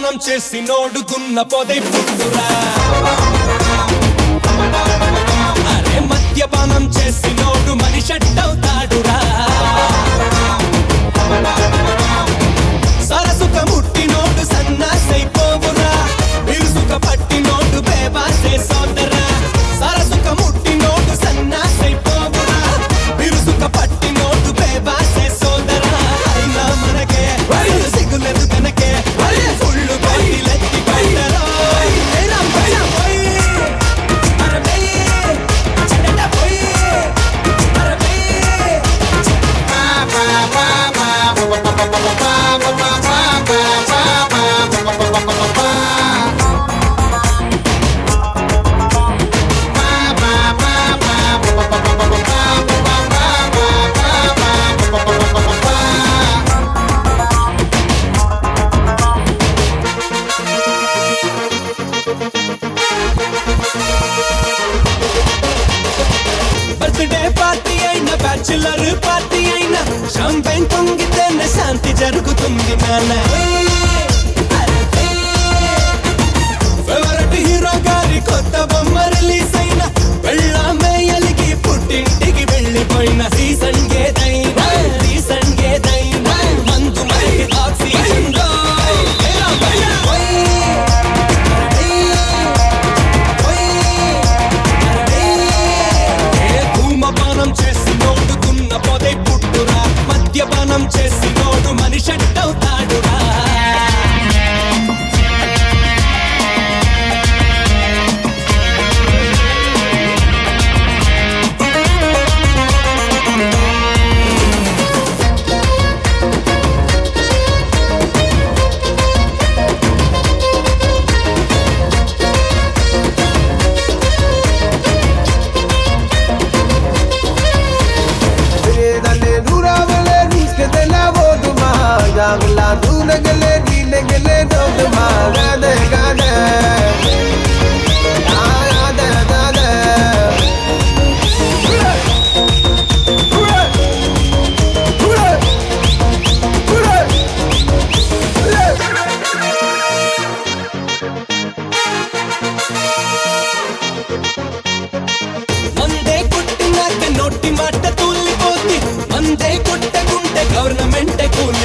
మద్యపానం చేసి నోడుతున్న పొదై పుట్టురా అరే మద్యపానం చేసి నోడు మనిషట్టవుతాడురా సరసుక ముట్టి నోడు సన్నాసైపోవురా బిరుసుక పట్టి నోడు బేవాసే సోదరా సరసుక ముట్టి నోడు సన్నాసైపోవురా బిరుసుక పట్టి నోడు బేవాసే సోదరా అయినా మనకే సిగ్గులేదు కనకే ఫుల్లు బయలెత్తి బయటరా బర్త్డే పార్టీ అయినా బ్యాచులర్ పార్టీ అయినా షాంపైన్ పొంగితేనే శాంతి జరుగుతుంది నాన్న ఫేవరెట్ హీరో గారి కొత్త బొమ్మ రిలీజ్ అయినా వెళ్ళామే ఎలిగి పుట్టింటికి వెళ్ళిపోయిన సీజన్ ఏదైనా రీజన్ ఏదైనా మందు మరి ఆక్సిజన్ ధూమపానం చేసి నోడుతున్న పొదై పుట్టురా మద్యపానం చేసి నోడు మనిషట్టవుతాడురా మందే కొట్టినాక నోటి మాట తూలిపోతి మందే కొట్టకుంటే గవర్నమెంటే కూలి